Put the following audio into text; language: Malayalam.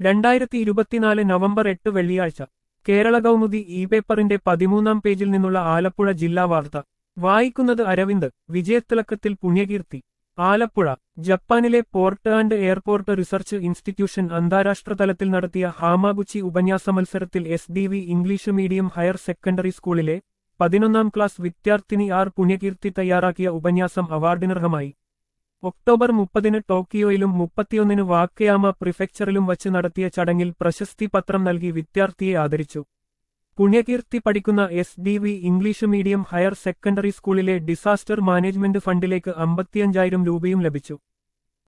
2024 നവംബർ 8 വെള്ളിയാഴ്ച കേരള കൗമുദി പേപ്പറിന്റെ 13-ാം പേജിൽ നിന്നുള്ള ആലപ്പുഴ ജില്ലാ വാർത്ത വായിക്കുന്നത് അരവിന്ദ്. വിജയത്തിളക്കത്തിൽ പുണ്യകീർത്തി. ആലപ്പുഴ. ജപ്പാനിലെ port and airport research institution അന്താരാഷ്ട്ര തലത്തിൽ നടത്തിയ ഹാമാഗുച്ചി ഉപന്യാസ മത്സരത്തിൽ SDV English medium higher secondary സ്കൂളിലെ 11-ാം ക്ലാസ് വിദ്യാർത്ഥിനി ആർ പുണ്യകീർത്തി തയ്യാറാക്കിയ ഉപന്യാസം അവാർഡിനർഹമായി. ഒക്ടോബർ 30 ടോക്കിയോയിലും 31 വാക്കയാമ പ്രിഫെക്ചറിലും വച്ച് നടത്തിയ ചടങ്ങിൽ പ്രശസ്തി പത്രം നൽകി വിദ്യാർത്ഥിയെ ആദരിച്ചു. പുണ്യകീർത്തി പഠിക്കുന്ന SDV English medium higher secondary സ്കൂളിലെ ഡിസാസ്റ്റർ മാനേജ്മെന്റ് ഫണ്ടിലേക്ക് 55,000 രൂപയും ലഭിച്ചു.